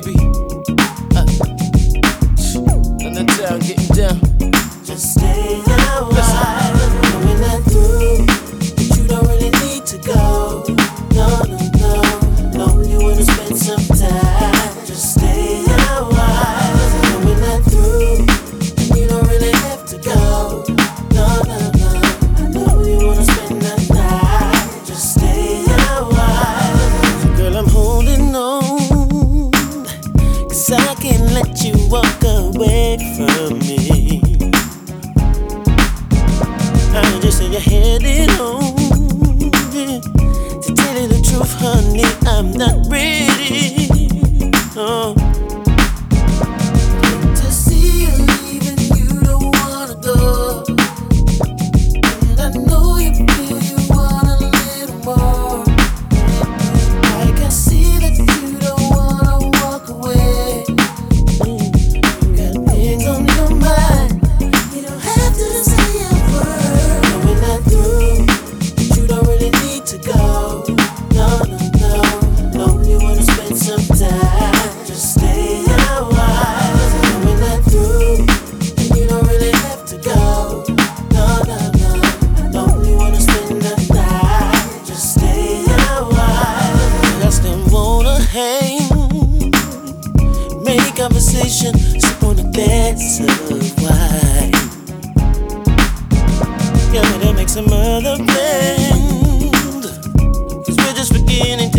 baby. In the town, getting down. Just stay a while. Coming that through, but you don't really need to go. No, no, no. Only wanna spend some time. Just stay a while. Coming that through, and you don't really have to go. No, no, no. I know you wanna spend that night. Just stay a while. Girl, I'm holding on, 'cause I can't let you walk away from me. I just say you're headed home. Yeah. To tell you the truth, honey, I'm not ready. Oh. To see you leaving, you don't wanna go. And I know you feel you want a little more. I can see that you don't wanna walk away. You got things on your mind. You don't have to say a word. Coming that through, but you don't really need to go. No, no, no. Only wanna spend some time. Just stay a while. Coming that through, and you don't really have to go. No, no, no. Only wanna spend the night. Just stay a while. I still wanna hang, make conversation, sip on a glass of wine. Yeah, to make some other plans, 'cause we're just beginning